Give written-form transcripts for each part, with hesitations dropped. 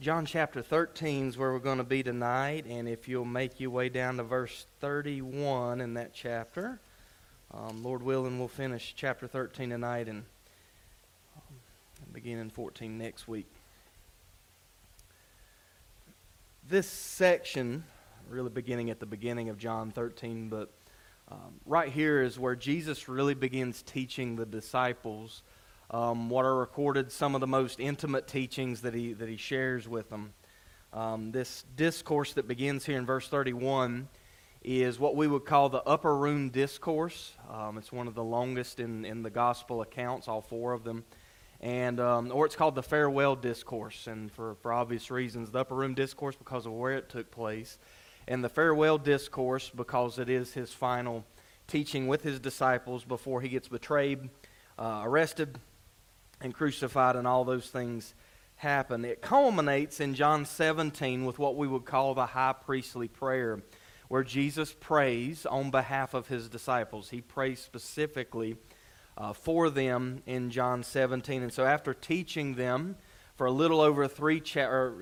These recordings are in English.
John chapter 13 is where we're going to be tonight, and if you'll make your way down to verse 31 in that chapter, Lord willing, we'll finish chapter 13 tonight and begin in 14 next week. This section, really beginning at the beginning of John 13, but right here is where Jesus really begins teaching the disciples what are recorded some of the most intimate teachings that he shares with them. This discourse that begins here in verse 31 is what we would call the upper room discourse. It's one of the longest in the gospel accounts, all four of them, and or it's called the farewell discourse. And for obvious reasons, the upper room discourse because of where it took place, and the farewell discourse because it is his final teaching with his disciples before he gets betrayed, arrested, and crucified, and all those things happen. It culminates in John 17 with what we would call the high priestly prayer, where Jesus prays on behalf of his disciples. He prays specifically for them in John 17. And so after teaching them for a little over three chapters,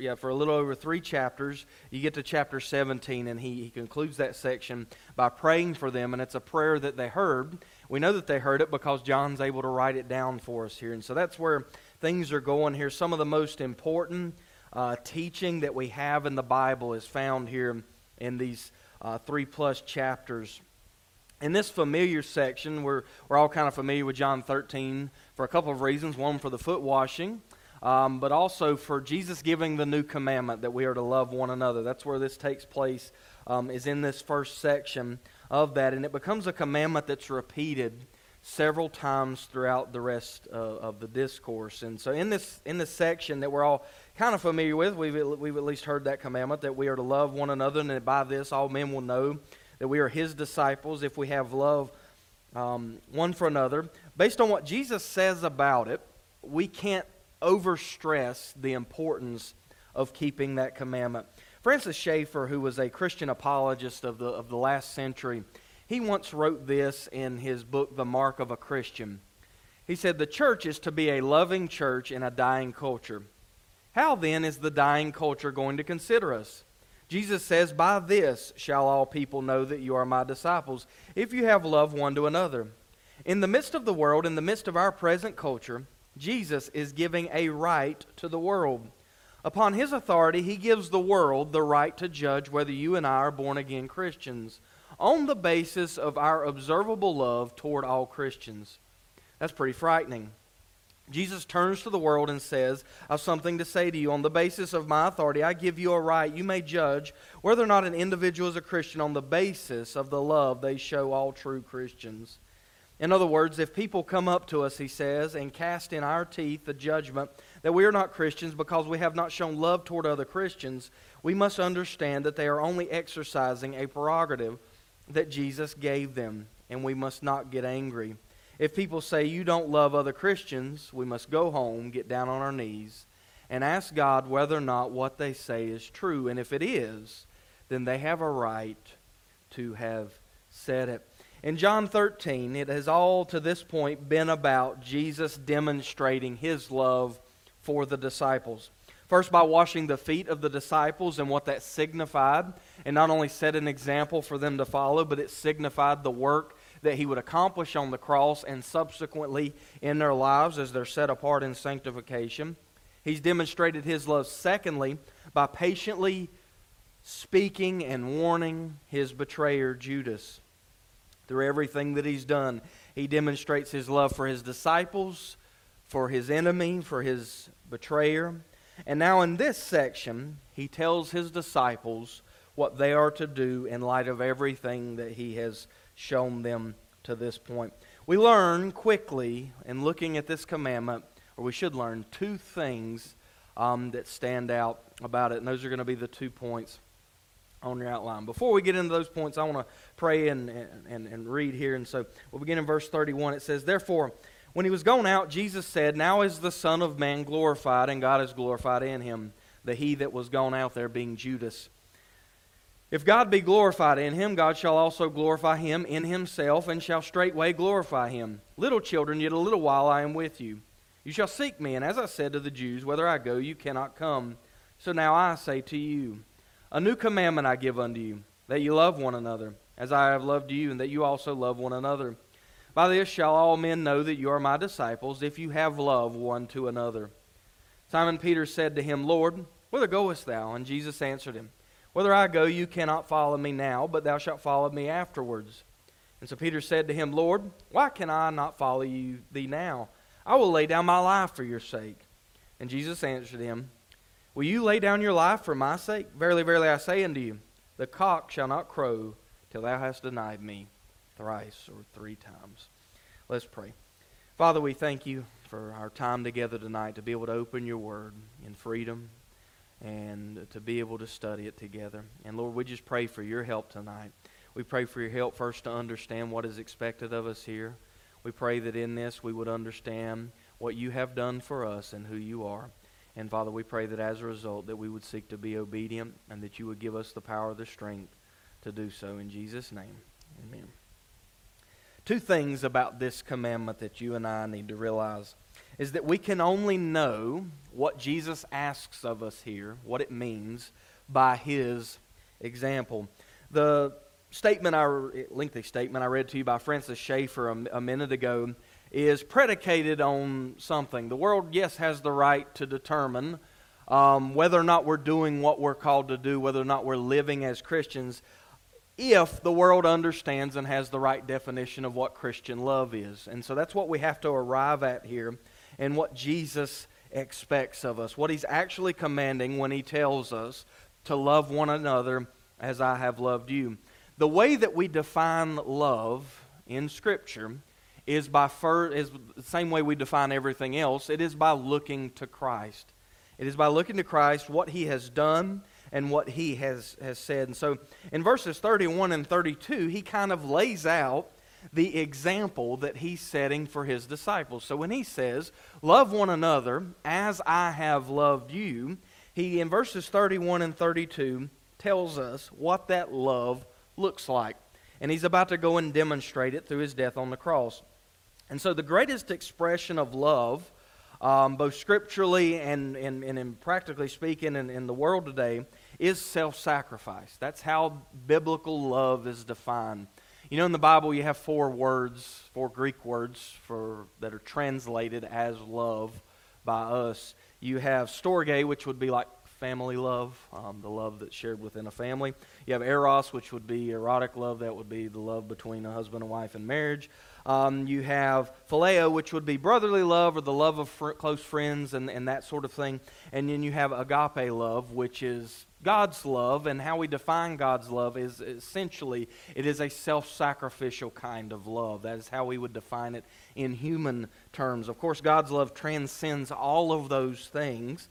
you get to chapter 17, and he concludes that section by praying for them, and it's a prayer that they heard. We know that they heard it because John's able to write it down for us here. And so that's where things are going here. Some of the most important teaching that we have in the Bible is found here in these 3+ chapters. In this familiar section, we're all kind of familiar with John 13 for a couple of reasons. One, for the foot washing, but also for Jesus giving the new commandment that we are to love one another. That's where this takes place, is in this first section of that. And it becomes a commandment that's repeated several times throughout the rest of the discourse. And so in this section that we're all kind of familiar with, we've at least heard that commandment that we are to love one another, and that by this all men will know that we are his disciples if we have love one for another. Based on what Jesus says about it, we can't overstress the importance of keeping that commandment. Francis Schaeffer, who was a Christian apologist of the last century, he once wrote this in his book, The Mark of a Christian. He said, "The church is to be a loving church in a dying culture. How then is the dying culture going to consider us? Jesus says, 'By this shall all people know that you are my disciples, if you have love one to another.' In the midst of the world, in the midst of our present culture, Jesus is giving a right to the world. Upon his authority, he gives the world the right to judge whether you and I are born-again Christians on the basis of our observable love toward all Christians." That's pretty frightening. Jesus turns to the world and says, "I have something to say to you. On the basis of my authority, I give you a right. You may judge whether or not an individual is a Christian on the basis of the love they show all true Christians." In other words, if people come up to us, he says, and cast in our teeth the judgment that we are not Christians because we have not shown love toward other Christians, we must understand that they are only exercising a prerogative that Jesus gave them, and we must not get angry. If people say you don't love other Christians, we must go home, get down on our knees, and ask God whether or not what they say is true. And if it is, then they have a right to have said it. In John 13, it has all to this point been about Jesus demonstrating his love for the disciples. First, by washing the feet of the disciples and what that signified, and not only set an example for them to follow, but it signified the work that he would accomplish on the cross and subsequently in their lives as they're set apart in sanctification. He's demonstrated his love, secondly, by patiently speaking and warning his betrayer, Judas. Through everything that he's done, he demonstrates his love for his disciples, for his enemy, for his betrayer. And now in this section, he tells his disciples what they are to do in light of everything that he has shown them to this point. We learn quickly in looking at this commandment, or we should learn, two things that stand out about it. And those are going to be the 2 points on your outline. Before we get into those points, I want to pray and read here. And so we'll begin in verse 31. It says, "Therefore, when he was gone out, Jesus said, 'Now is the Son of Man glorified, and God is glorified in him.'" The he that was gone out there being Judas. "If God be glorified in him, God shall also glorify him in himself, and shall straightway glorify him. Little children, yet a little while I am with you. You shall seek me, and as I said to the Jews, whither I go, you cannot come So now I say to you, a new commandment I give unto you, that you love one another, as I have loved you, and that you also love one another. By this shall all men know that you are my disciples, if you have love one to another. Simon Peter said to him, Lord, whither goest thou? And Jesus answered him, Whither I go, you cannot follow me now, but thou shalt follow me afterwards. And so Peter said to him, Lord, why can I not follow thee now? I will lay down my life for your sake. And Jesus answered him, Will you lay down your life for my sake? Verily, verily, I say unto you, the cock shall not crow till thou hast denied me thrice or 3 times. Let's pray. Father, we thank you for our time together tonight to be able to open your word in freedom and to be able to study it together. And Lord, we just pray for your help tonight. We pray for your help first to understand what is expected of us here. We pray that in this we would understand what you have done for us and who you are. And Father, we pray that as a result that we would seek to be obedient and that you would give us the power, the strength to do so. In Jesus' name, amen. 2 things about this commandment that you and I need to realize is that we can only know what Jesus asks of us here, what it means, by his example. The lengthy statement I read to you by Francis Schaeffer a minute ago is predicated on something. The world, yes, has the right to determine whether or not we're doing what we're called to do, whether or not we're living as Christians, if the world understands and has the right definition of what Christian love is. And so that's what we have to arrive at here, and what Jesus expects of us, what he's actually commanding when he tells us to love one another as I have loved you. The way that we define love in Scripture is the same way we define everything else. It is by looking to Christ. It is by looking to Christ, what he has done and what he has said. And so in verses 31 and 32, he kind of lays out the example that he's setting for his disciples. So when he says, love one another as I have loved you, he, in verses 31 and 32, tells us what that love looks like. And he's about to go and demonstrate it through his death on the cross. And so the greatest expression of love, both scripturally and in practically speaking in the world today, is self-sacrifice. That's how biblical love is defined. You know, in the Bible you have 4 Greek words that are translated as love by us. You have storge, which would be like family love, the love that's shared within a family. You have eros, which would be erotic love. That would be the love between a husband and wife in marriage. You have phileo, which would be brotherly love or the love of close friends and that sort of thing. And then you have agape love, which is God's love. And how we define God's love is essentially, it is a self-sacrificial kind of love. That is how we would define it in human terms. Of course, God's love transcends all of those things.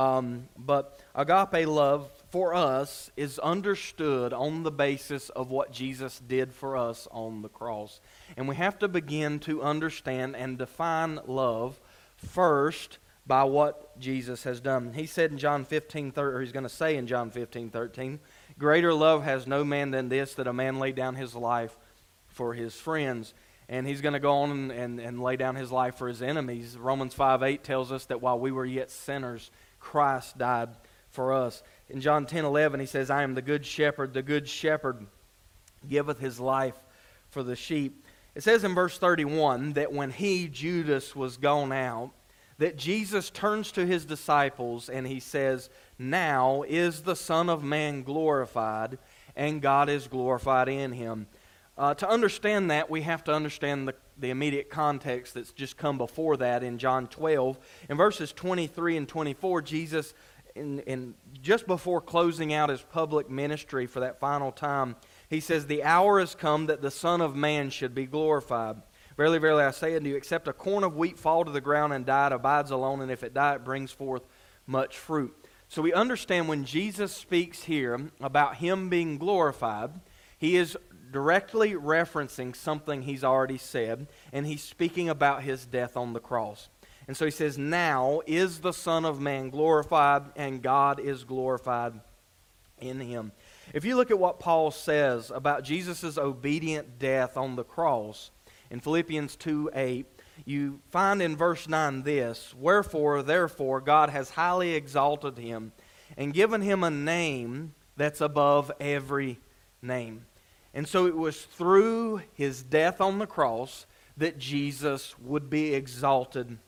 But agape love for us is understood on the basis of what Jesus did for us on the cross. And we have to begin to understand and define love first by what Jesus has done. He said in John 15, or he's going to say in John 15:13, greater love has no man than this, that a man lay down his life for his friends. And he's going to go on and lay down his life for his enemies. Romans 5:8 tells us that while we were yet sinners, Christ died for us. In John 10:11, he says, I am the good shepherd. The good shepherd giveth his life for the sheep. It says in verse 31 that when he, Judas, was gone out, that Jesus turns to his disciples and he says, now is the Son of Man glorified, and God is glorified in him. To understand that, we have to understand the immediate context that's just come before that in John 12. In verses 23 and 24, Jesus, in just before closing out his public ministry for that final time, he says, the hour is come that the Son of Man should be glorified. Verily, verily, I say unto you, except a corn of wheat fall to the ground and die, it abides alone, and if it die, it brings forth much fruit. So we understand when Jesus speaks here about him being glorified, he is directly referencing something he's already said, and he's speaking about his death on the cross. And so he says, now is the Son of Man glorified, and God is glorified in him. If you look at what Paul says about Jesus' obedient death on the cross in Philippians 2:8, you find in verse 9 this, wherefore, therefore, God has highly exalted him, and given him a name that's above every name. And so it was through his death on the cross that Jesus would be exalted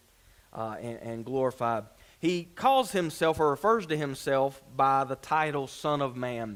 and glorified. He calls himself, or refers to himself, by the title Son of Man.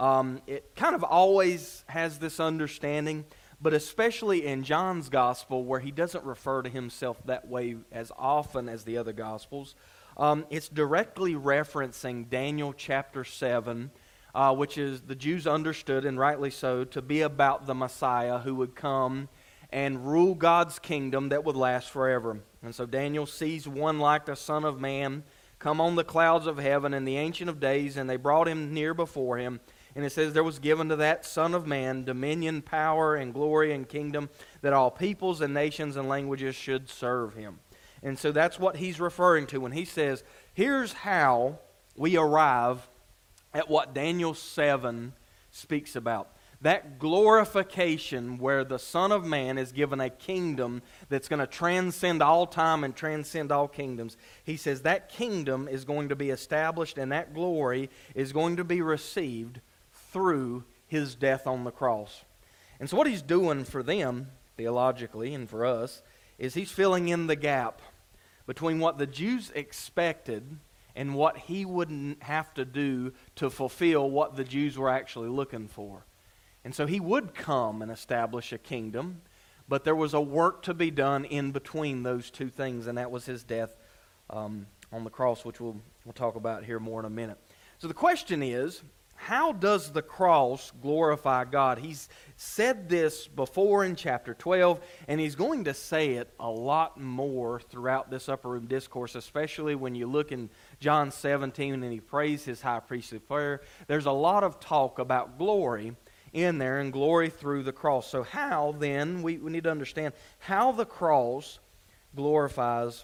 It kind of always has this understanding, but especially in John's Gospel, where he doesn't refer to himself that way as often as the other Gospels, it's directly referencing Daniel chapter 7, which is the Jews understood, and rightly so, to be about the Messiah who would come and rule God's kingdom that would last forever. And so Daniel sees one like the Son of Man come on the clouds of heaven in the Ancient of Days, and they brought him near before him. And it says, there was given to that Son of Man dominion, power, and glory, and kingdom, that all peoples and nations and languages should serve him. And so that's what he's referring to when he says, here's how we arrive at what Daniel 7 speaks about. That glorification where the Son of Man is given a kingdom that's going to transcend all time and transcend all kingdoms. He says that kingdom is going to be established, and that glory is going to be received through his death on the cross. And so what he's doing for them, theologically, and for us, is he's filling in the gap between what the Jews expected and what he wouldn't have to do to fulfill what the Jews were actually looking for. And so he would come and establish a kingdom, but there was a work to be done in between those two things, and that was his death on the cross, which we'll talk about here more in a minute. So the question is, how does the cross glorify God? He's said this before in chapter 12, and he's going to say it a lot more throughout this upper room discourse, especially when you look in John 17 and he prays his high priestly prayer. There's a lot of talk about glory in there, and glory through the cross. So how then, we need to understand how the cross glorifies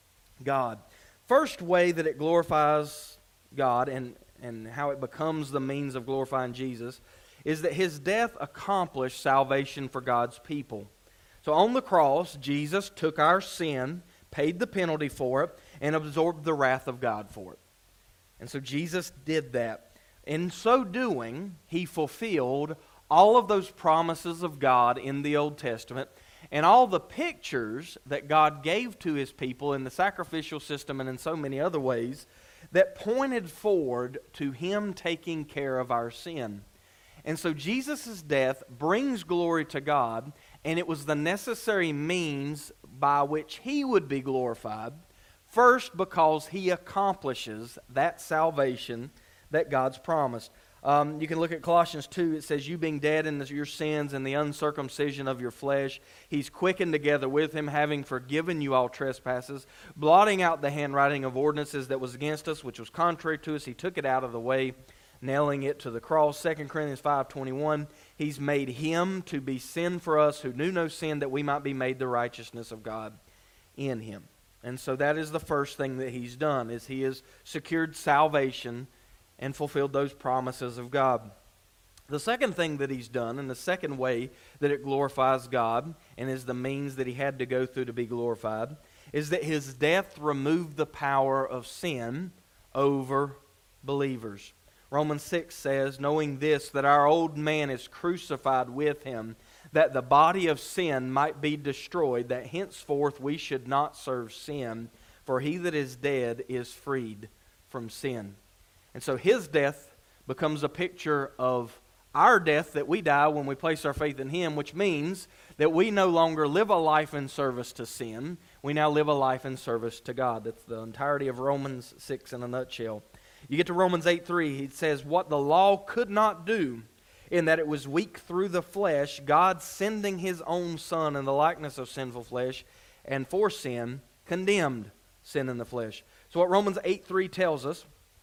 God. First way that it glorifies God and how it becomes the means of glorifying Jesus is that his death accomplished salvation for God's people. So on the cross, Jesus took our sin, paid the penalty for it, and absorbed the wrath of God for it. And so Jesus did that. In so doing, he fulfilled all of those promises of God in the Old Testament and all the pictures that God gave to his people in the sacrificial system and in so many other ways that pointed forward to him taking care of our sin. And so Jesus' death brings glory to God, and it was the necessary means by which he would be glorified, first because he accomplishes that salvation that God's promised. You can look at Colossians 2. It says, you being dead in your sins and the uncircumcision of your flesh, he's quickened together with him, having forgiven you all trespasses, blotting out the handwriting of ordinances that was against us, which was contrary to us. He took it out of the way, nailing it to the cross. 2 Corinthians 5:21, he's made him to be sin for us who knew no sin, that we might be made the righteousness of God in him. And so that is the first thing that he's done, is he has secured salvation and fulfilled those promises of God. The second thing that he's done, and the second way that it glorifies God, and is the means that he had to go through to be glorified, is that his death removed the power of sin over believers. Romans 6 says, knowing this, that our old man is crucified with him, that the body of sin might be destroyed, that henceforth we should not serve sin, for he that is dead is freed from sin. And so his death becomes a picture of our death, that we die when we place our faith in him, which means that we no longer live a life in service to sin. We now live a life in service to God. That's the entirety of Romans 6 in a nutshell. You get to Romans 8:3, he says, what the law could not do, in that it was weak through the flesh, God sending his own Son in the likeness of sinful flesh, and for sin, condemned sin in the flesh. So what Romans 8:3 tells us,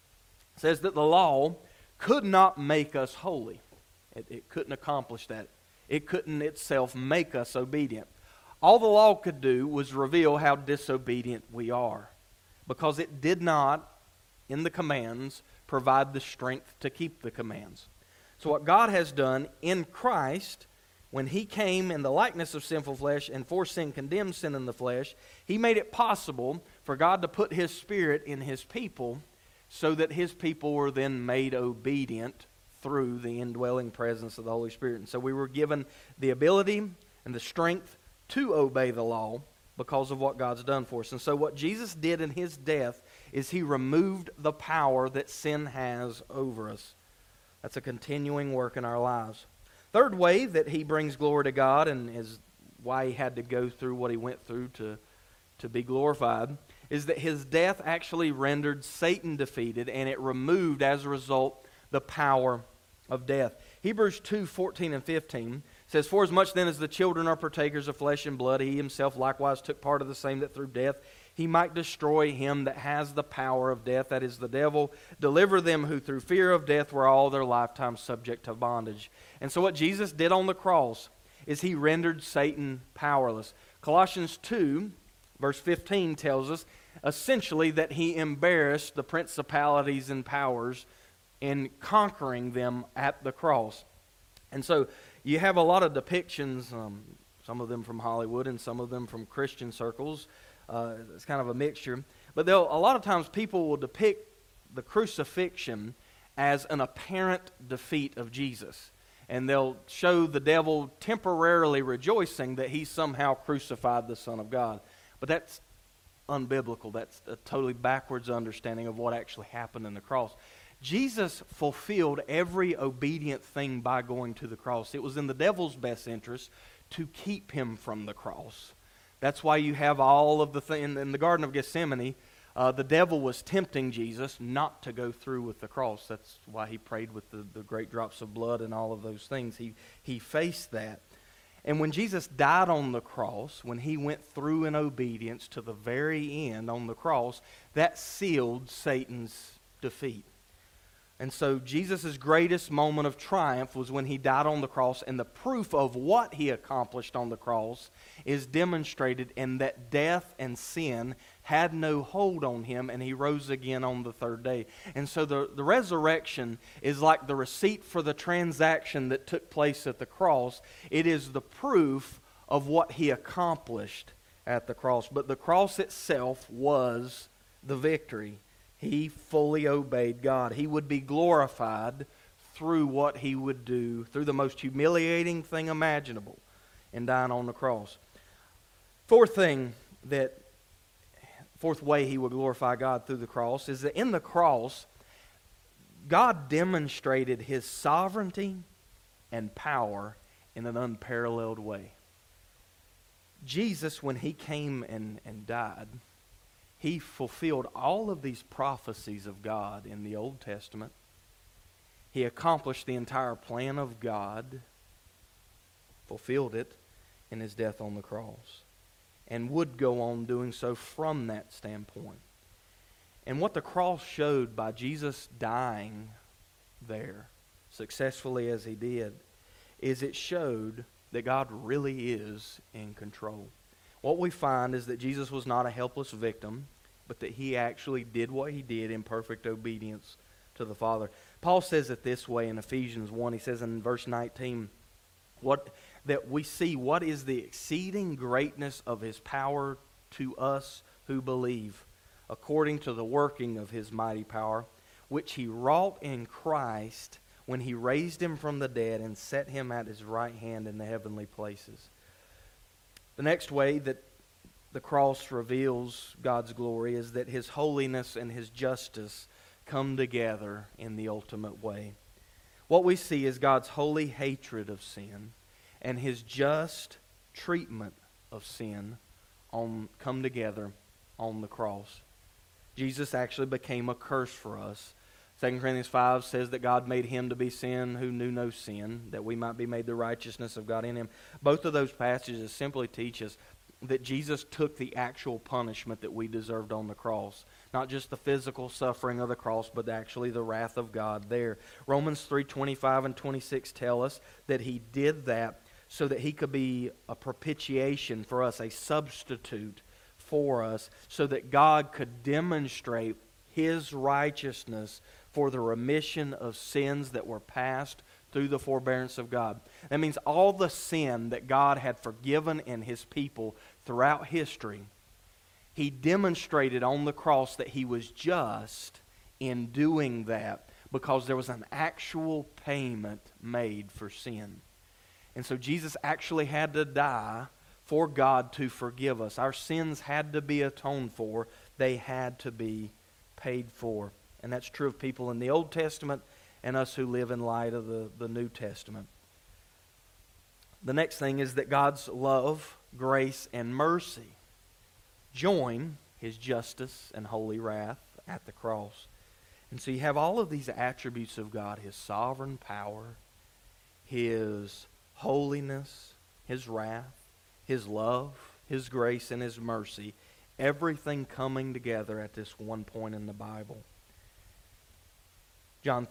says that the law could not make us holy. It couldn't accomplish that. It couldn't itself make us obedient. All the law could do was reveal how disobedient we are, because it did not, in the commands, provide the strength to keep the commands. So what God has done in Christ, when he came in the likeness of sinful flesh and for sin condemned sin in the flesh, he made it possible for God to put his Spirit in his people so that his people were then made obedient through the indwelling presence of the Holy Spirit. And so we were given the ability and the strength to obey the law because of what God's done for us. And so what Jesus did in his death is he removed the power that sin has over us. That's a continuing work in our lives. Third way that he brings glory to God, and is why he had to go through what he went through to be glorified, is that his death actually rendered Satan defeated, and it removed, as a result, the power of death. Hebrews 2:14 and 15 says, "For as much then as the children are partakers of flesh and blood, he himself likewise took part of the same, that through death he might destroy him that has the power of death, that is the devil, deliver them who through fear of death were all their lifetime subject to bondage." And so what Jesus did on the cross is he rendered Satan powerless. Colossians 2, verse 15 tells us essentially that he embarrassed the principalities and powers in conquering them at the cross. And so you have a lot of depictions, some of them from Hollywood and some of them from Christian circles. It's kind of a mixture. But a lot of times people will depict the crucifixion as an apparent defeat of Jesus. And they'll show the devil temporarily rejoicing that he somehow crucified the Son of God. But that's unbiblical. That's a totally backwards understanding of what actually happened in the cross. Jesus fulfilled every obedient thing by going to the cross. It was in the devil's best interest to keep him from the cross. That's why you have all of the things in the Garden of Gethsemane. The devil was tempting Jesus not to go through with the cross. That's why he prayed with the great drops of blood and all of those things. He faced that. And when Jesus died on the cross, when he went through in obedience to the very end on the cross, that sealed Satan's defeat. And so Jesus' greatest moment of triumph was when he died on the cross, and the proof of what he accomplished on the cross is demonstrated in that death and sin had no hold on him, and he rose again on the third day. And so the resurrection is like the receipt for the transaction that took place at the cross. It is the proof of what he accomplished at the cross. But the cross itself was the victory. He fully obeyed God. He would be glorified through what he would do, through the most humiliating thing imaginable, in dying on the cross. Fourth way he would glorify God through the cross is that in the cross, God demonstrated his sovereignty and power in an unparalleled way. Jesus, when he came and died, he fulfilled all of these prophecies of God in the Old Testament. He accomplished the entire plan of God, fulfilled it in his death on the cross, and would go on doing so from that standpoint. And what the cross showed by Jesus dying there, successfully as he did, is it showed that God really is in control. What we find is that Jesus was not a helpless victim, but that he actually did what he did in perfect obedience to the Father. Paul says it this way in Ephesians 1. He says in verse 19, that we see what is the exceeding greatness of his power to us who believe, according to the working of his mighty power, which he wrought in Christ when he raised him from the dead and set him at his right hand in the heavenly places. The next way that the cross reveals God's glory is that his holiness and his justice come together in the ultimate way. What we see is God's holy hatred of sin and his just treatment of sin come together on the cross. Jesus actually became a curse for us. 2 Corinthians 5 says that God made him to be sin who knew no sin, that we might be made the righteousness of God in him. Both of those passages simply teach us that Jesus took the actual punishment that we deserved on the cross. Not just the physical suffering of the cross, but actually the wrath of God there. Romans 3:25 and 26 tell us that he did that so that he could be a propitiation for us, a substitute for us, so that God could demonstrate his righteousness for the remission of sins that were past through the forbearance of God. That means all the sin that God had forgiven in his people throughout history, he demonstrated on the cross that he was just in doing that because there was an actual payment made for sin. And so Jesus actually had to die for God to forgive us. Our sins had to be atoned for. They had to be paid for. And that's true of people in the Old Testament and us who live in light of the New Testament. The next thing is that God's love, grace, and mercy join His justice and holy wrath at the cross. And so you have all of these attributes of God, His sovereign power, His holiness, His wrath, His love, His grace, and His mercy, everything coming together at this one point in the Bible. John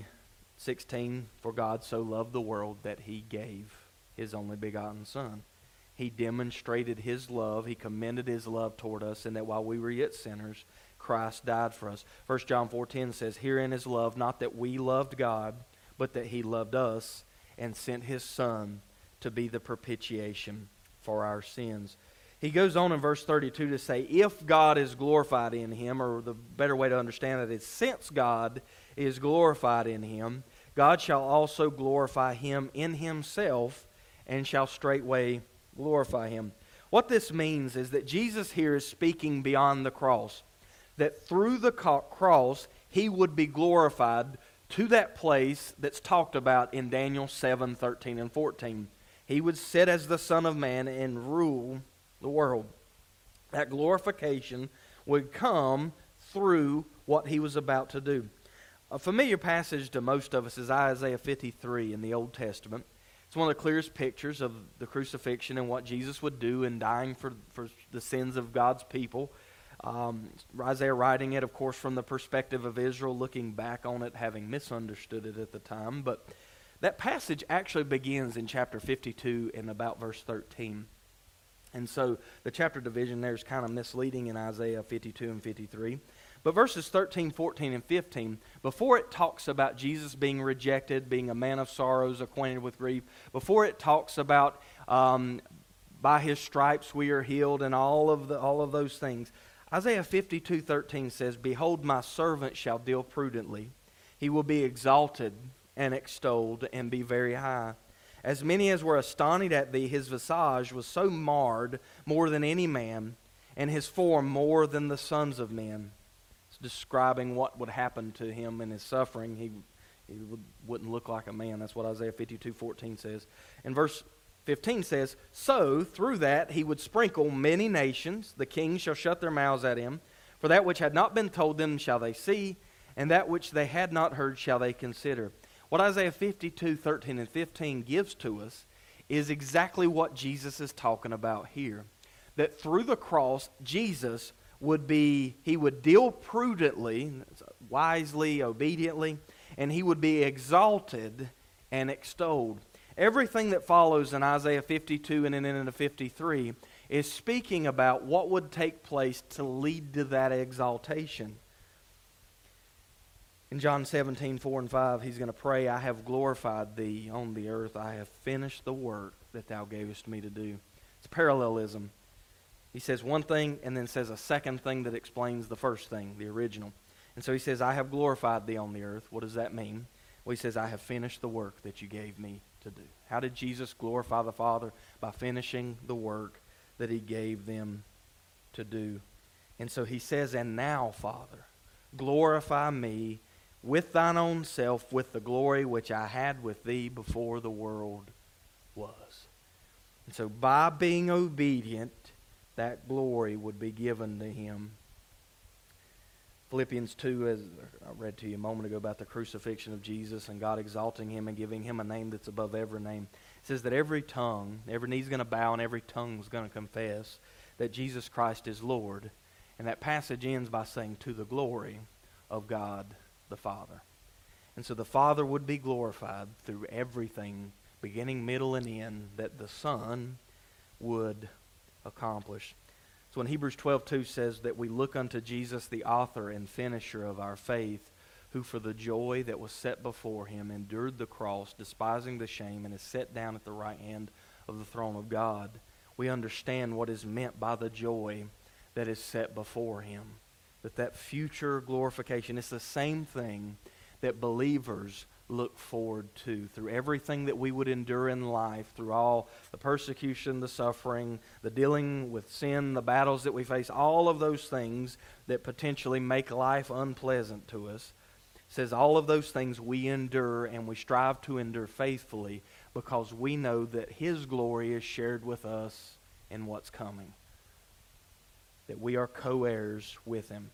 3:16, for God so loved the world that He gave His only begotten Son. He demonstrated His love. He commended His love toward us, and that while we were yet sinners, Christ died for us. 1 John 4:10 says, herein is love, not that we loved God, but that He loved us and sent His Son to be the propitiation for our sins. He goes on in verse 32 to say, if God is glorified in Him, or the better way to understand it is, since God is glorified in Him, God shall also glorify Him in Himself, and shall straightway glorify Him. What this means is that Jesus here is speaking beyond the cross. That through the cross, He would be glorified to that place that's talked about in Daniel 7:13 and 14. He would sit as the Son of Man and rule the world. That glorification would come through what He was about to do. A familiar passage to most of us is Isaiah 53 in the Old Testament. It's one of the clearest pictures of the crucifixion and what Jesus would do in dying for the sins of God's people. Isaiah writing it, of course, from the perspective of Israel, looking back on it, having misunderstood it at the time. But that passage actually begins in chapter 52 and about verse 13. And so the chapter division there is kind of misleading in Isaiah 52 and 53. But verses 13, 14, and 15, before it talks about Jesus being rejected, being a man of sorrows, acquainted with grief, before it talks about by His stripes we are healed and all of those things, Isaiah 52:13 says, behold, my servant shall deal prudently. He will be exalted and extolled and be very high. As many as were astonished at thee, his visage was so marred more than any man, and his form more than the sons of men. It's describing what would happen to him in his suffering. He wouldn't look like a man. That's what Isaiah 52:14 says. And verse 15 says, so through that He would sprinkle many nations. The kings shall shut their mouths at Him. For that which had not been told them shall they see, and that which they had not heard shall they consider. What Isaiah 52:13 and 15 gives to us is exactly what Jesus is talking about here. That through the cross, Jesus He would deal prudently, wisely, obediently, and He would be exalted and extolled. Everything that follows in Isaiah 52 and then into 53 is speaking about what would take place to lead to that exaltation. In John 17:4 and 5, He's going to pray, I have glorified Thee on the earth. I have finished the work that Thou gavest me to do. It's parallelism. He says one thing and then says a second thing that explains the first thing, the original. And so He says, I have glorified Thee on the earth. What does that mean? Well, He says, I have finished the work that You gave me to do. How did Jesus glorify the Father? By finishing the work that He gave them to do. And so He says, and now, Father, glorify Me with Thine own self, with the glory which I had with Thee before the world was. And so by being obedient, that glory would be given to Him. Philippians 2, as I read to you a moment ago about the crucifixion of Jesus and God exalting Him and giving Him a name that's above every name. It says that every knee's going to bow and every tongue's going to confess that Jesus Christ is Lord. And that passage ends by saying, to the glory of God the Father. And so the Father would be glorified through everything, beginning, middle, and end, that the Son would accomplish. So when Hebrews 12:2 says that we look unto Jesus, the author and finisher of our faith, who for the joy that was set before Him endured the cross, despising the shame, and is set down at the right hand of the throne of God, we understand what is meant by the joy that is set before Him. that future glorification is the same thing that believers look forward to through everything that we would endure in life, through all the persecution, the suffering, the dealing with sin, the battles that we face, all of those things that potentially make life unpleasant to us. It says all of those things we endure, and we strive to endure faithfully because we know that His glory is shared with us in what's coming, that we are co-heirs with Him.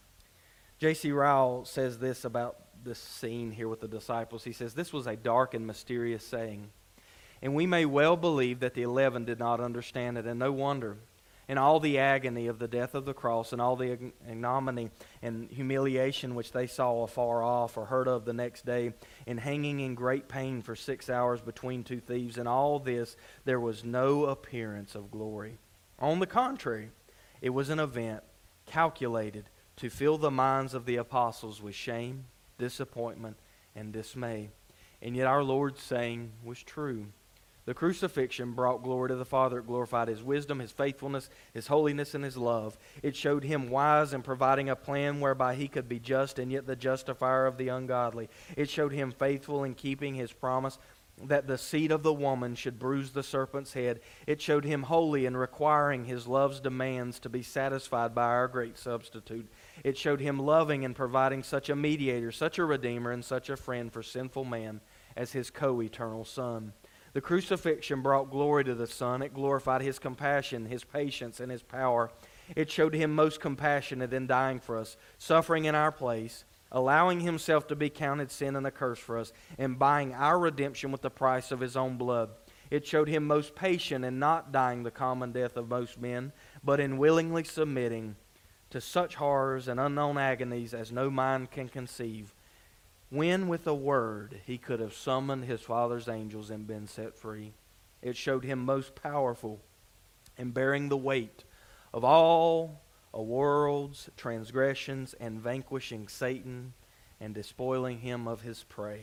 J.C. Ryle says this about this scene here with the disciples. He says, "This was a dark and mysterious saying, and we may well believe that the 11 did not understand it, and no wonder. In all the agony of the death of the cross, and all the ignominy and humiliation which they saw afar off or heard of the next day, in hanging in great pain for 6 hours between two thieves, in all this there was no appearance of glory. On the contrary, it was an event calculated to fill the minds of the apostles with shame, disappointment, and dismay. And yet our Lord's saying was true. The crucifixion brought glory to the Father. It glorified His wisdom, His faithfulness, His holiness, and His love. It showed Him wise in providing a plan whereby He could be just and yet the justifier of the ungodly. It showed Him faithful in keeping His promise that the seed of the woman should bruise the serpent's head. It showed Him holy in requiring His love's demands to be satisfied by our great substitute. It showed Him loving in providing such a mediator, such a redeemer, and such a friend for sinful man as His co-eternal Son. The crucifixion brought glory to the Son. It glorified His compassion, His patience, and His power. It showed Him most compassionate in dying for us, suffering in our place, allowing Himself to be counted sin and a curse for us, and buying our redemption with the price of His own blood. It showed Him most patient in not dying the common death of most men, but in willingly submitting to such horrors and unknown agonies as no mind can conceive, when with a word He could have summoned His Father's angels and been set free. It showed Him most powerful in bearing the weight of all a world's transgressions and vanquishing Satan and despoiling him of his prey.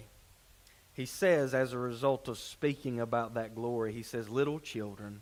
He says, as a result of speaking about that glory, He says, "Little children,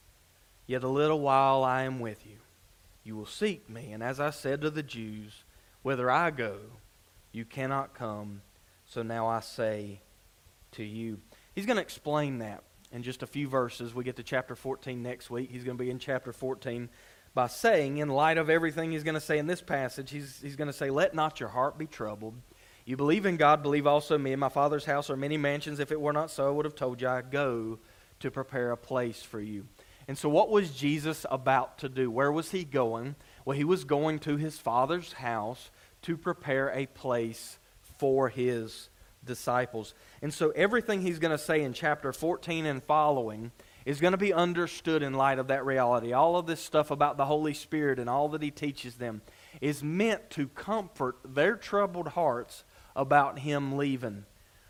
yet a little while I am with you. You will seek me, and as I said to the Jews, whither I go, you cannot come. So now I say to you." He's going to explain that in just a few verses. We get to chapter 14 next week. He's going to be in chapter 14 by saying, in light of everything he's going to say in this passage, he's going to say, "Let not your heart be troubled. You believe in God, believe also in me. In my Father's house are many mansions. If it were not so, I would have told you I go to prepare a place for you." And so what was Jesus about to do? Where was He going? Well, He was going to His Father's house to prepare a place for His disciples. And so everything He's going to say in chapter 14 and following is going to be understood in light of that reality. All of this stuff about the Holy Spirit and all that He teaches them is meant to comfort their troubled hearts about Him leaving.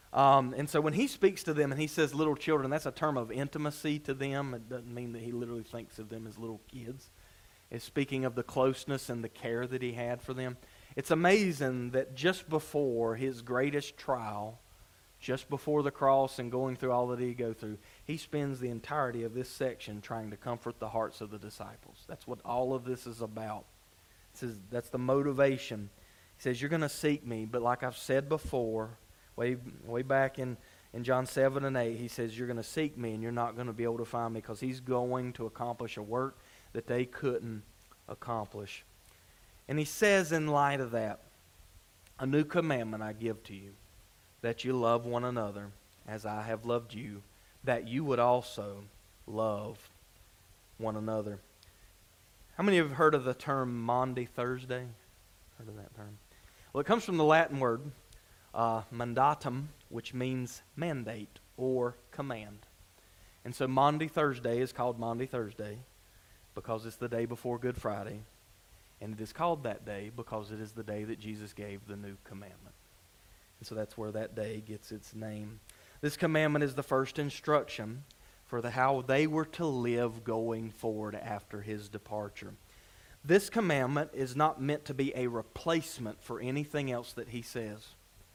And so when He speaks to them and He says little children, that's a term of intimacy to them. It doesn't mean that He literally thinks of them as little kids. It's speaking of the closeness and the care that He had for them. It's amazing that just before His greatest trial, just before the cross and going through all that He go through, He spends the entirety of this section trying to comfort the hearts of the disciples. That's what all of this is about. It says that's the motivation. He says, "You're going to seek me," but like I've said before, way back in John 7 and 8, He says, "You're going to seek me and you're not going to be able to find me," because He's going to accomplish a work that they couldn't accomplish. And He says in light of that, "A new commandment I give to you, that you love one another as I have loved you, that you would also love one another." How many have heard of the term Maundy Thursday? Heard of that term? Well, it comes from the Latin word mandatum, which means mandate or command. And so Maundy Thursday is called Maundy Thursday because it's the day before Good Friday. And it is called that day because it is the day that Jesus gave the new commandment. And so that's where that day gets its name. This commandment is the first instruction for how they were to live going forward after His departure. This commandment is not meant to be a replacement for anything else that He says,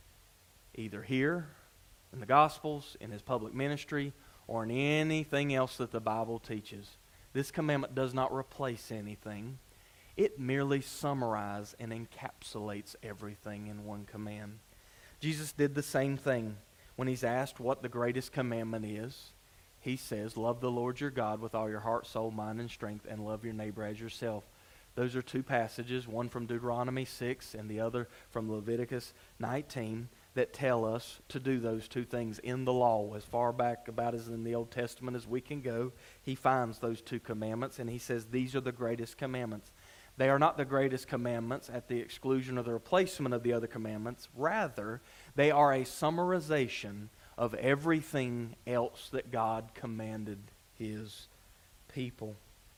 either here, in the Gospels, in His public ministry, or in anything else that the Bible teaches. This commandment does not replace anything. it merely summarizes and encapsulates everything in one command. Jesus did the same thing when he's asked what the greatest commandment is. He says, love the Lord your God with all your heart, soul, mind, and strength, and love your neighbor as yourself. Those are two passages, one from Deuteronomy 6 and the other from Leviticus 19, that tell us to do those two things in the law. As far back about as in the Old Testament as we can go, he finds those two commandments, and he says these are the greatest commandments. They are not the greatest commandments at the exclusion or the replacement of the other commandments. Rather, they are a summarization of everything else that God commanded his people.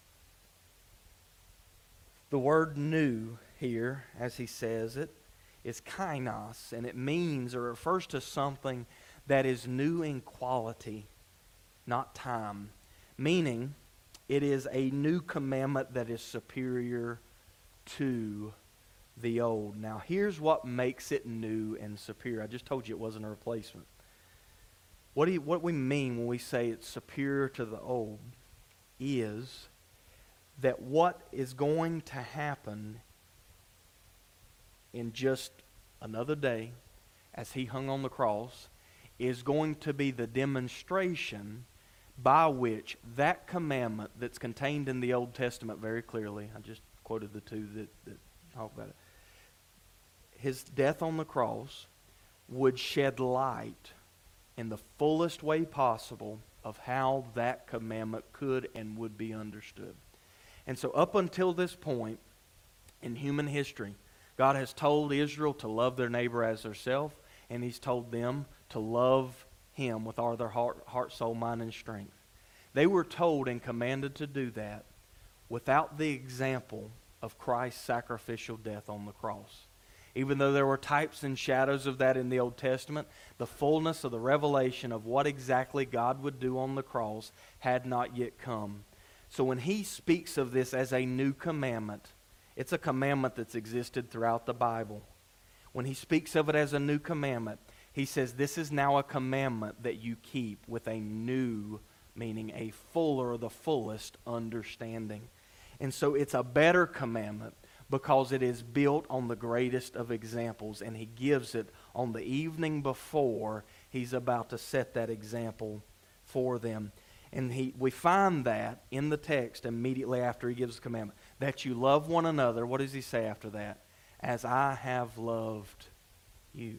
The word new here, as he says it, is kainos, and it means or refers to something that is new in quality, not time. Meaning, it is a new commandment that is superior to the old. Now, here's what makes it new and superior. I just told you it wasn't a replacement. What we mean when we say it's superior to the old is that what is going to happen in just another day as he hung on the cross is going to be the demonstration by which that commandment that's contained in the Old Testament very clearly, I just quoted the two that talk about it, his death on the cross would shed light in the fullest way possible of how that commandment could and would be understood. And so up until this point in human history, God has told Israel to love their neighbor as themselves, and he's told them to love him with all their heart, soul, mind, and strength. They were told and commanded to do that without the example of Christ's sacrificial death on the cross. Even though there were types and shadows of that in the Old Testament, the fullness of the revelation of what exactly God would do on the cross had not yet come. So when he speaks of this as a new commandment, it's a commandment that's existed throughout the Bible. When he speaks of it as a new commandment, he says this is now a commandment that you keep with a new, meaning a fuller, the fullest understanding. And so it's a better commandment because it is built on the greatest of examples, and he gives it on the evening before he's about to set that example for them. And we find that in the text immediately after he gives the commandment, that you love one another. What does he say after that? As I have loved you.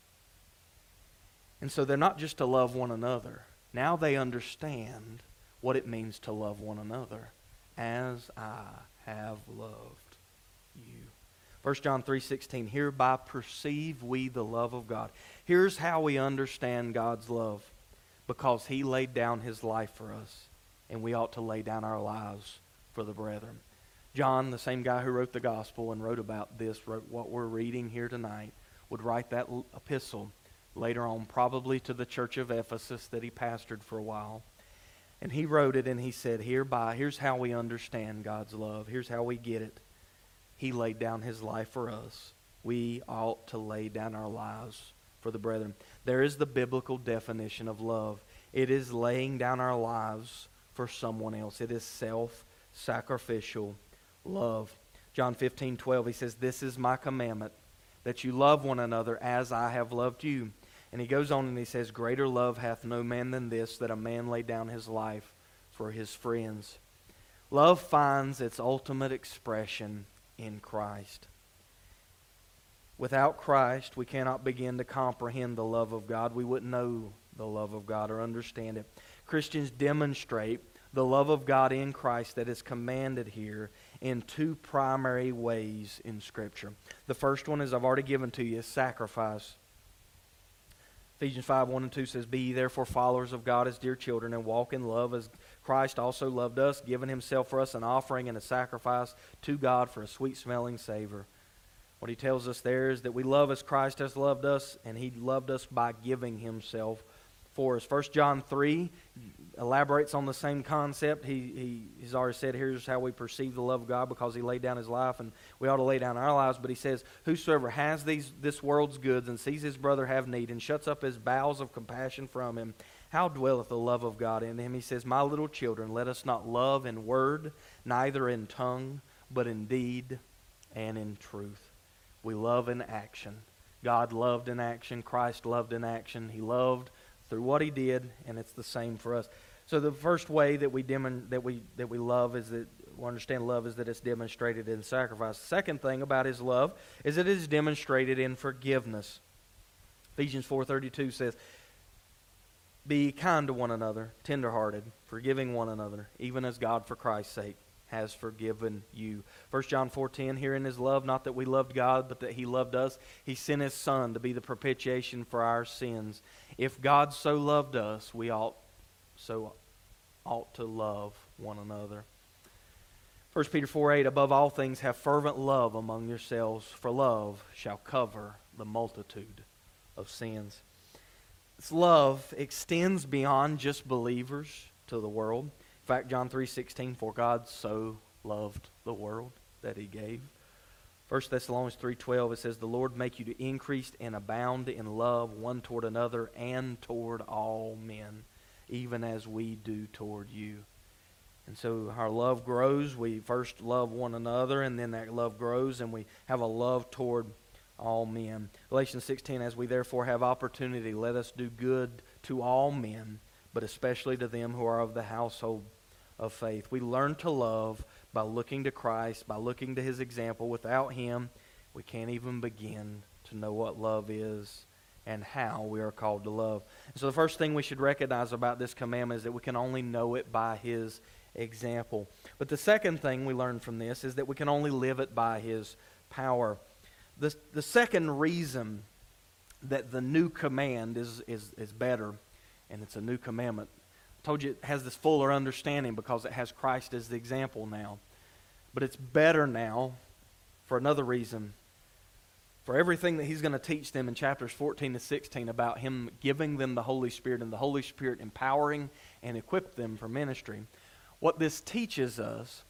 And so they're not just to love one another. Now they understand what it means to love one another. As I have loved you. 1 John 3:16, hereby perceive we the love of God. Here's how we understand God's love. Because he laid down his life for us, and we ought to lay down our lives for the brethren. John, the same guy who wrote the gospel and wrote about this, wrote what we're reading here tonight, would write that epistle later on, probably to the church of Ephesus that he pastored for a while. And he wrote it and he said, here's how we understand God's love. Here's how we get it. He laid down his life for us. We ought to lay down our lives for the brethren. There is the biblical definition of love. It is laying down our lives for someone else. It is self-sacrificial love. John 15:12, he says, this is my commandment, that you love one another as I have loved you. And he goes on and he says, greater love hath no man than this, that a man lay down his life for his friends. Love finds its ultimate expression in Christ. Without Christ, we cannot begin to comprehend the love of God. We wouldn't know the love of God or understand it. Christians demonstrate the love of God in Christ that is commanded here in two primary ways in Scripture. The first one, as I've already given to you, is sacrifice. Ephesians 5:1-2 says, be ye therefore followers of God as dear children, and walk in love as Christ also loved us, giving himself for us an offering and a sacrifice to God for a sweet-smelling savor. What he tells us there is that we love as Christ has loved us, and he loved us by giving himself for us. 1 John 3 elaborates on the same concept. He's already said here's how we perceive the love of God, because he laid down his life, and we ought to lay down our lives. But he says, whosoever has this world's goods and sees his brother have need and shuts up his bowels of compassion from him, how dwelleth the love of God in him? He says, my little children, let us not love in word, neither in tongue, but in deed and in truth. We love in action. God loved in action. Christ loved in action. He loved through what He did, and it's the same for us. So the first way that we love is that we understand love is that it's demonstrated in sacrifice. The second thing about His love is that it is demonstrated in forgiveness. Ephesians 4:32 says, "Be kind to one another, tenderhearted, forgiving one another, even as God for Christ's sake has forgiven you." 1 John 4:10, "Herein is love, not that we loved God, but that He loved us. He sent His Son to be the propitiation for our sins." If God so loved us, we ought to love one another. 1 Peter 4:8, "Above all things have fervent love among yourselves, for love shall cover the multitude of sins." This love extends beyond just believers to the world. In fact, John 3:16, "For God so loved the world that He gave." 1 Thessalonians 3:12, it says, "The Lord make you to increase and abound in love one toward another and toward all men, even as we do toward you." And so our love grows. We first love one another, and then that love grows, and we have a love toward all men. Galatians 6:10, "As we therefore have opportunity, let us do good to all men, but especially to them who are of the household of faith." We learn to love by looking to Christ, by looking to His example. Without Him, we can't even begin to know what love is and how we are called to love. And so the first thing we should recognize about this commandment is that we can only know it by His example. But the second thing we learn from this is that we can only live it by His power. The second reason that the new command is better, and it's a new commandment, I told you it has this fuller understanding because it has Christ as the example now. But it's better now for another reason. For everything that He's going to teach them in chapters 14 to 16 about Him giving them the Holy Spirit and the Holy Spirit empowering and equip them for ministry. What this teaches us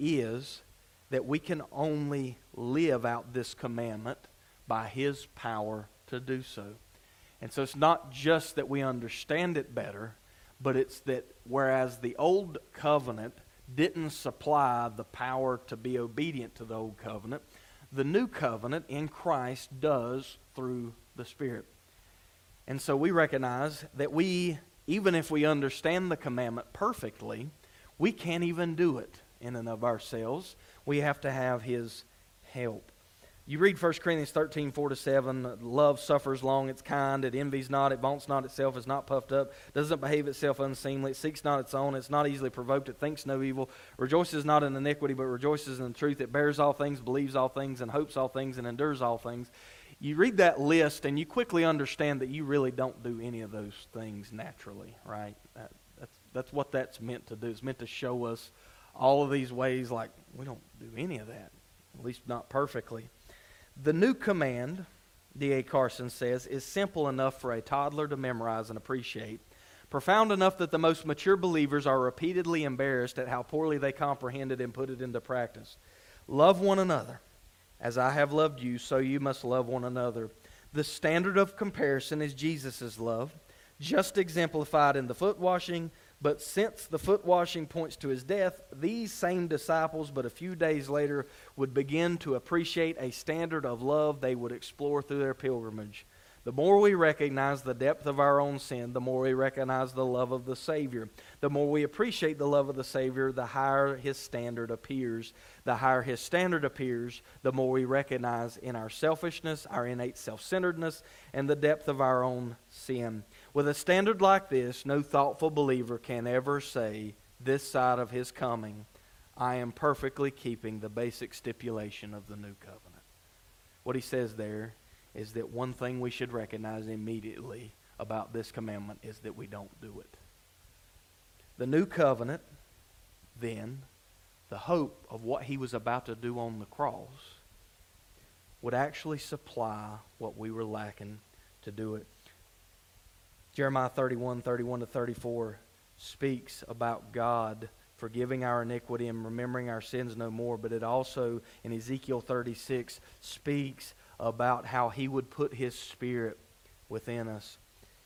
is that we can only live out this commandment by His power to do so. And so it's not just that we understand it better, but it's that whereas the old covenant didn't supply the power to be obedient to the old covenant, the new covenant in Christ does through the Spirit. And so we recognize that even if we understand the commandment perfectly, we can't even do it in and of ourselves. We have to have His help. You read 1 Corinthians 13, 4-7, "Love suffers long, it's kind, it envies not, it vaunts not itself, is not puffed up, doesn't behave itself unseemly, it seeks not its own, it's not easily provoked, it thinks no evil, rejoices not in iniquity, but rejoices in the truth, it bears all things, believes all things, and hopes all things, and endures all things." You read that list, and you quickly understand that you really don't do any of those things naturally, right? That's what that's meant to do. It's meant to show us all of these ways like we don't do any of that, at least not perfectly. The new command, D.A. Carson says, is simple enough for a toddler to memorize and appreciate, profound enough that the most mature believers are repeatedly embarrassed at how poorly they comprehend it and put it into practice. "Love one another. As I have loved you, so you must love one another." The standard of comparison is Jesus' love, just exemplified in the foot washing. But since the foot washing points to His death, these same disciples, but a few days later, would begin to appreciate a standard of love they would explore through their pilgrimage. The more we recognize the depth of our own sin, the more we recognize the love of the Savior. The more we appreciate the love of the Savior, the higher His standard appears. The higher His standard appears, the more we recognize in our selfishness, our innate self-centeredness, and the depth of our own sin. With a standard like this, no thoughtful believer can ever say, this side of his coming, I am perfectly keeping the basic stipulation of the new covenant. What he says there is that one thing we should recognize immediately about this commandment is that we don't do it. The new covenant, then, the hope of what He was about to do on the cross, would actually supply what we were lacking to do it. Jeremiah 31:31-34 speaks about God forgiving our iniquity and remembering our sins no more, but it also, in Ezekiel 36, speaks about how He would put His Spirit within us.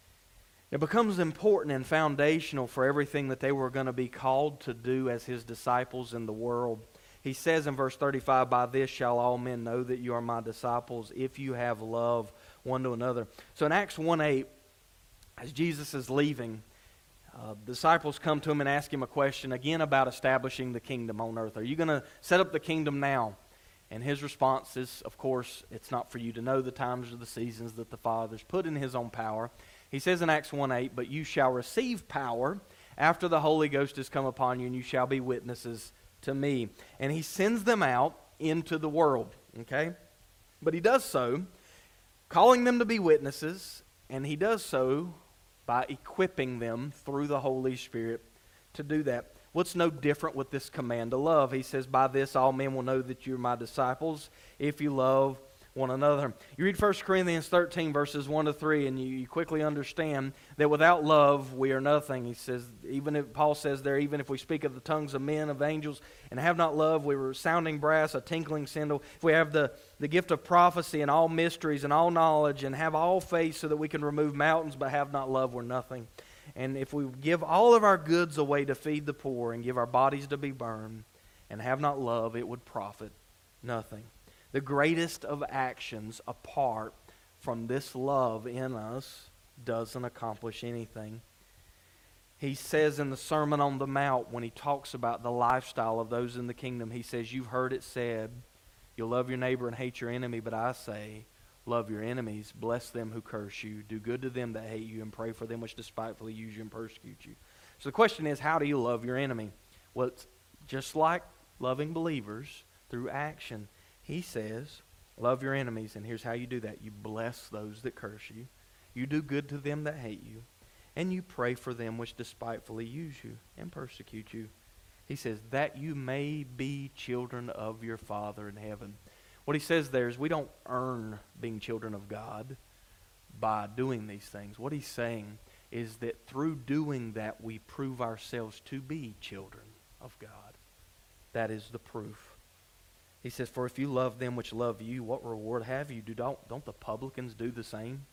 It becomes important and foundational for everything that they were going to be called to do as His disciples in the world. He says in verse 35, "By this shall all men know that you are my disciples, if you have love one to another." So in Acts 1:8, as Jesus is leaving, the disciples come to him and ask him a question again about establishing the kingdom on earth. Are you going to set up the kingdom now? And his response is, of course, it's not for you to know the times or the seasons that the Father's put in his own power. He says in Acts 1:8, "But you shall receive power after the Holy Ghost has come upon you, and you shall be witnesses to me." And he sends them out into the world, okay? But he does so calling them to be witnesses, and he does so by equipping them through the Holy Spirit to do that. What's no different with this command to love? He says, "By this all men will know that you're my disciples, if you love one another." You read 1 Corinthians 13, verses 1 to 3, and you quickly understand that without love we are nothing. He says, Paul says there, even if we speak of the tongues of men, of angels, and have not love, we were sounding brass, a tinkling cymbal. If we have the gift of prophecy and all mysteries and all knowledge, and have all faith so that we can remove mountains, but have not love, we're nothing. And if we give all of our goods away to feed the poor and give our bodies to be burned and have not love, it would profit nothing. The greatest of actions apart from this love in us doesn't accomplish anything. He says in the Sermon on the Mount, when he talks about the lifestyle of those in the kingdom, he says, "You've heard it said, you'll love your neighbor and hate your enemy, but I say, love your enemies, bless them who curse you, do good to them that hate you, and pray for them which despitefully use you and persecute you." So the question is, how do you love your enemy? Well, it's just like loving believers through action. He says, love your enemies, and here's how you do that. You bless those that curse you. You do good to them that hate you, and you pray for them which despitefully use you and persecute you. He says, that you may be children of your Father in heaven. What he says there is we don't earn being children of God by doing these things. What he's saying is that through doing that, we prove ourselves to be children of God. That is the proof. He says, "For if you love them which love you, what reward have you? Don't the publicans do the same?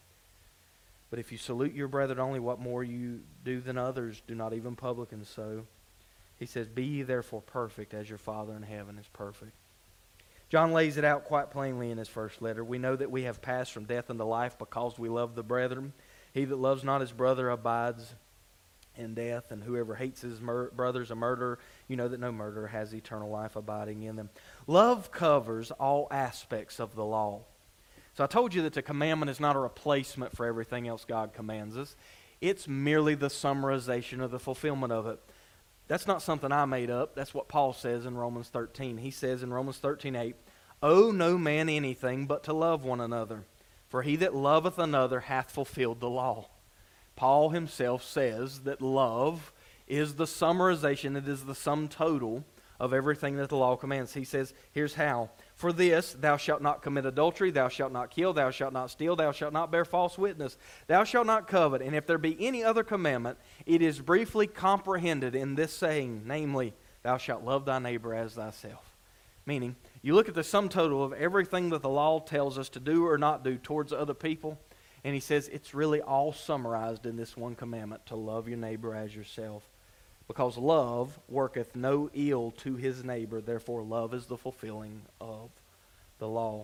But if you salute your brethren only, what more you do than others? Do not even publicans so?" He says, "Be ye therefore perfect, as your Father in heaven is perfect." John lays it out quite plainly in his first letter. We know that we have passed from death into life because we love the brethren. He that loves not his brother abides in death, and whoever hates his brother is a murderer. You know that no murderer has eternal life abiding in them. Love covers all aspects of the law. So I told you that the commandment is not a replacement for everything else God commands us. It's merely the summarization or the fulfillment of it. That's not something I made up. That's what Paul says in Romans 13. He says in Romans 13:8, "Owe no man anything but to love one another. For he that loveth another hath fulfilled the law." Paul himself says that love is the summarization, it is the sum total of everything that the law commands. He says, here's how. "For this, thou shalt not commit adultery, thou shalt not kill, thou shalt not steal, thou shalt not bear false witness, thou shalt not covet. And if there be any other commandment, it is briefly comprehended in this saying, namely, thou shalt love thy neighbor as thyself." Meaning, you look at the sum total of everything that the law tells us to do or not do towards other people, and he says it's really all summarized in this one commandment, to love your neighbor as yourself. Because love worketh no ill to his neighbor, therefore love is the fulfilling of the law.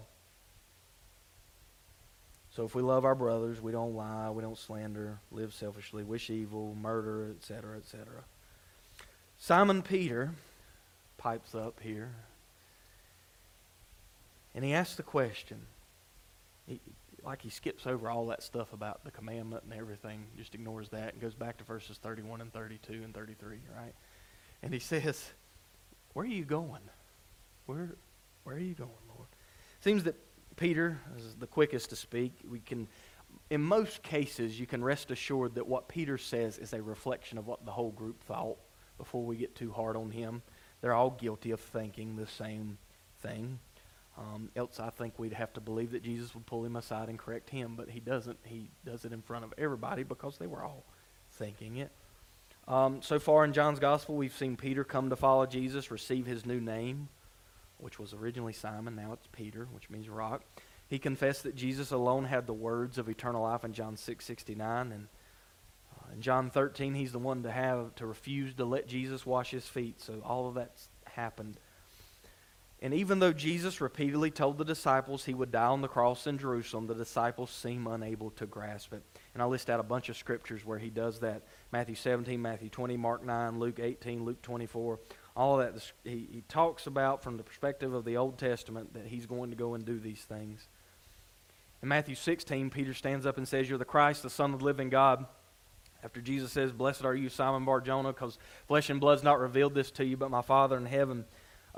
So if we love our brothers, we don't lie, we don't slander, live selfishly, wish evil, murder, etc., etc. Simon Peter pipes up here, and he asks the question. He skips over all that stuff about the commandment and everything, just ignores that and goes back to verses 31 and 32 and 33, right? And he says, "Where are you going? Where are you going, Lord?" Seems that Peter is the quickest to speak. In most cases, you can rest assured that what Peter says is a reflection of what the whole group thought before we get too hard on him. They're all guilty of thinking the same thing. Else I think we'd have to believe that Jesus would pull him aside and correct him, but he doesn't. He does it in front of everybody because they were all thinking it. So far in John's Gospel, we've seen Peter come to follow Jesus, receive his new name, which was originally Simon, now it's Peter, which means rock. He confessed that Jesus alone had the words of eternal life in John 6:69, and in John 13, he's the one to refuse to let Jesus wash his feet, so all of that's happened. And even though Jesus repeatedly told the disciples he would die on the cross in Jerusalem, the disciples seem unable to grasp it. And I'll list out a bunch of scriptures where he does that. Matthew 17, Matthew 20, Mark 9, Luke 18, Luke 24. All of that he talks about from the perspective of the Old Testament that he's going to go and do these things. In Matthew 16, Peter stands up and says, "You're the Christ, the Son of the living God." After Jesus says, "Blessed are you, Simon Bar-Jonah, because flesh and blood's not revealed this to you, but my Father in heaven."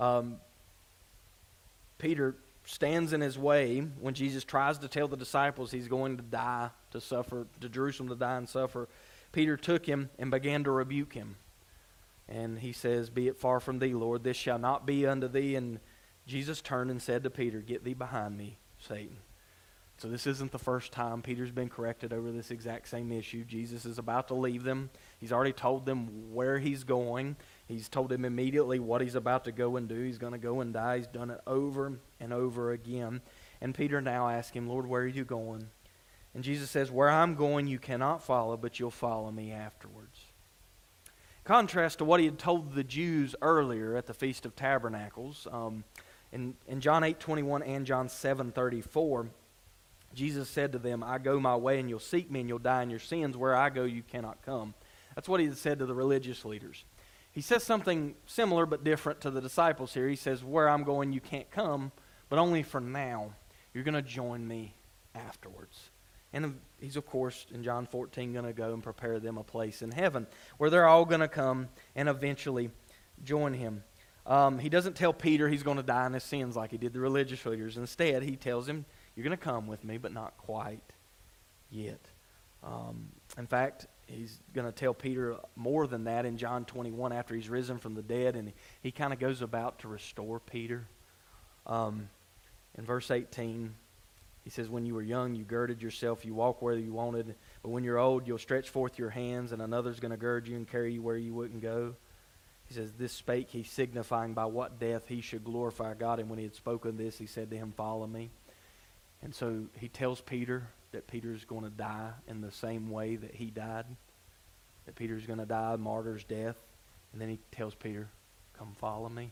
Peter stands in his way when Jesus tries to tell the disciples he's going to die, to suffer, to Jerusalem to die and suffer. Peter took him and began to rebuke him. And he says, "Be it far from thee, Lord, this shall not be unto thee." And Jesus turned and said to Peter, "Get thee behind me, Satan." So this isn't the first time Peter's been corrected over this exact same issue. Jesus is about to leave them. He's already told them where he's going. He's told them immediately what he's about to go and do. He's going to go and die. He's done it over and over again. And Peter now asks him, "Lord, where are you going?" And Jesus says, "Where I'm going you cannot follow, but you'll follow me afterwards." Contrast to what he had told the Jews earlier at the Feast of Tabernacles. In John 8:21 and John 7:34, Jesus said to them, "I go my way and you'll seek me and you'll die in your sins. Where I go you cannot come." That's what he had said to the religious leaders. He says something similar but different to the disciples here. He says, "Where I'm going you can't come, but only for now. You're going to join me afterwards." And he's, of course, in John 14, going to go and prepare them a place in heaven where they're all going to come and eventually join him. He doesn't tell Peter he's going to die in his sins like he did the religious leaders. Instead, he tells him, "You're going to come with me, but not quite yet." In fact, he's going to tell Peter more than that in John 21 after he's risen from the dead, and he kind of goes about to restore Peter. In verse 18, he says, "When you were young, you girded yourself, you walked where you wanted, but when you're old, you'll stretch forth your hands, and another's going to gird you and carry you where you wouldn't go." He says, "This spake he, signifying by what death he should glorify God. And when he had spoken this, he said to him, 'Follow me.'" And so he tells Peter that Peter's going to die in the same way that he died, that Peter's going to die a martyr's death. And then he tells Peter, "Come follow me."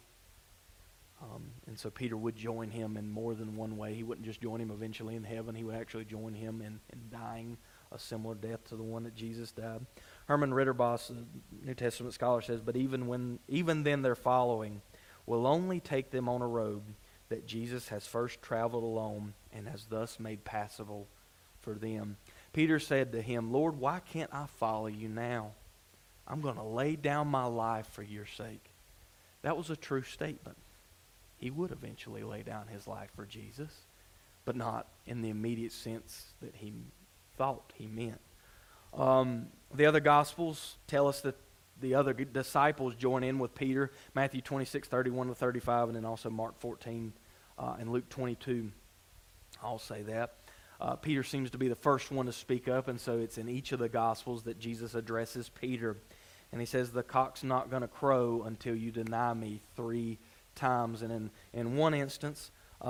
And so Peter would join him in more than one way. He wouldn't just join him eventually in heaven. He would actually join him in dying a similar death to the one that Jesus died. Herman Ritterboss, a New Testament scholar, says, "But even then their following will only take them on a road that Jesus has first traveled alone and has thus made passable for them." Peter said to him, "Lord, why can't I follow you now? I'm going to lay down my life for your sake." That was a true statement. He would eventually lay down his life for Jesus, but not in the immediate sense that he thought he meant. The other Gospels tell us that the other disciples join in with Peter. Matthew 26:31-35, and then also Mark 14 and Luke 22. I'll say that. Peter seems to be the first one to speak up, and so it's in each of the Gospels that Jesus addresses Peter. And he says, "The cock's not going to crow until you deny me 3 times." And in one instance,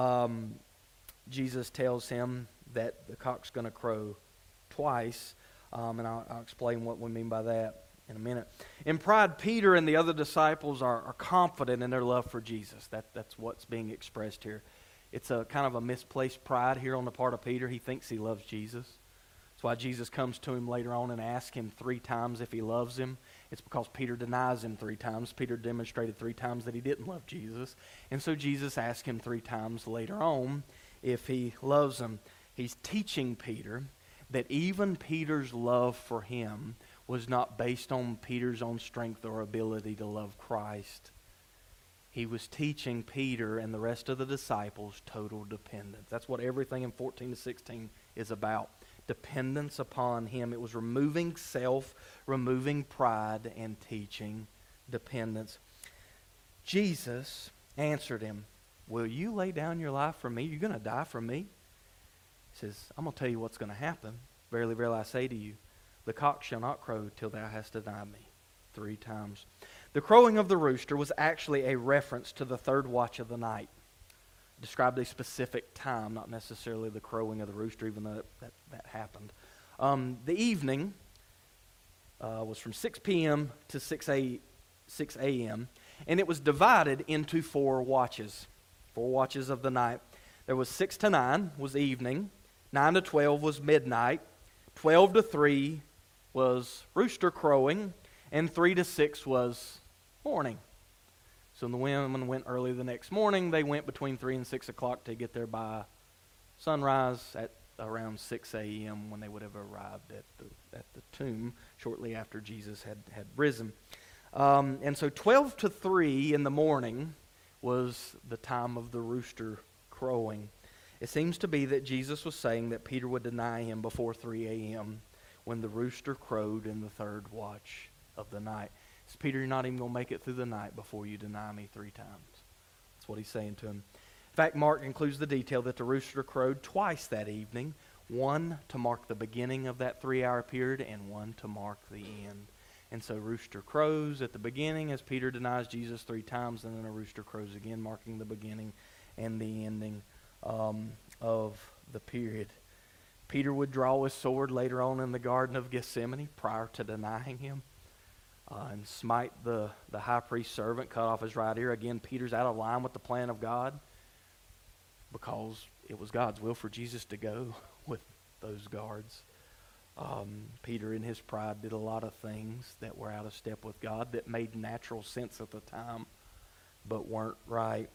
Jesus tells him that the cock's going to crow twice. And I'll explain what we mean by that in a minute. In pride, Peter and the other disciples are confident in their love for Jesus. That's what's being expressed here. It's a kind of a misplaced pride here on the part of Peter. He thinks he loves Jesus. That's why Jesus comes to him later on and asks him 3 times if he loves him. It's because Peter denies him 3 times. Peter demonstrated 3 times that he didn't love Jesus. And so Jesus asks him 3 times later on if he loves him. He's teaching Peter that even Peter's love for him was not based on Peter's own strength or ability to love Christ. He was teaching Peter and the rest of the disciples total dependence. That's what everything in 14-16 is about. Dependence upon him. It was removing self, removing pride, and teaching dependence. Jesus answered him, "Will you lay down your life for me? You're going to die for me?" He says, "I'm going to tell you what's going to happen. Verily, verily, I say to you, the cock shall not crow till thou hast denied me 3 times. The crowing of the rooster was actually a reference to the 3rd watch of the night. It described a specific time, not necessarily the crowing of the rooster, even though that happened. The evening was from 6 p.m. to 6 a.m., and it was divided into 4 watches. 4 watches of the night. There was 6 to 9 was evening, 9 to 12 was midnight, 12 to 3 was rooster crowing, and 3 to 6 was morning. So when the women went early the next morning, they went between 3 and 6 o'clock to get there by sunrise at around 6 a.m. when they would have arrived at the tomb shortly after Jesus had risen. And so 12 to 3 in the morning was the time of the rooster crowing. It seems to be that Jesus was saying that Peter would deny him before 3 a.m. when the rooster crowed in the third watch of the night. So Peter, you're not even going to make it through the night before you deny me 3 times. That's what he's saying to him. In fact, Mark includes the detail that the rooster crowed twice that evening, one to mark the beginning of that 3-hour period and one to mark the end. And so rooster crows at the beginning as Peter denies Jesus 3 times, and then a rooster crows again, marking the beginning and the ending of the period. Peter would draw his sword later on in the Garden of Gethsemane prior to denying him and smite the high priest's servant, cut off his right ear. Again, Peter's out of line with the plan of God because it was God's will for Jesus to go with those guards. Peter, in his pride, did a lot of things that were out of step with God that made natural sense at the time, but weren't right.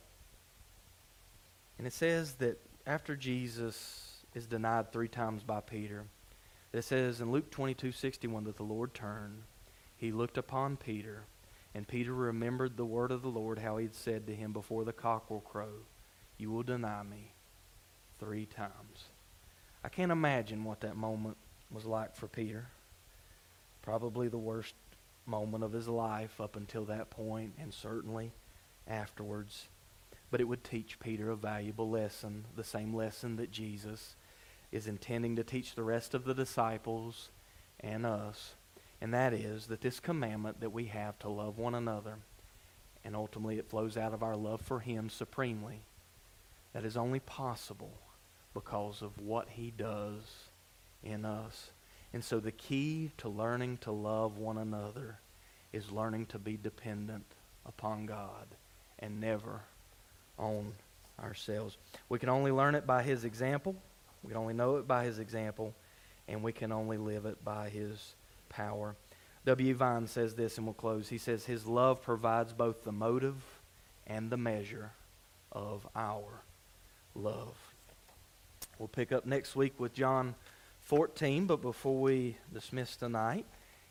And it says that after Jesus is denied 3 times by Peter, it says in Luke 22:61 that the Lord turned, he looked upon Peter, and Peter remembered the word of the Lord, how he had said to him, before the cock will crow, you will deny me 3 times. I can't imagine what that moment was like for Peter. Probably the worst moment of his life up until that point, and certainly afterwards. But it would teach Peter a valuable lesson, the same lesson that Jesus is intending to teach the rest of the disciples and us. And that is that this commandment that we have to love one another, and ultimately it flows out of our love for him supremely, that is only possible because of what he does in us. And so the key to learning to love one another is learning to be dependent upon God and never on ourselves. We can only learn it by his example. We can only know it by his example. And we can only live it by his power. W. Vine says this, and we'll close. He says, his love provides both the motive and the measure of our love. We'll pick up next week with John 14, but before we dismiss tonight,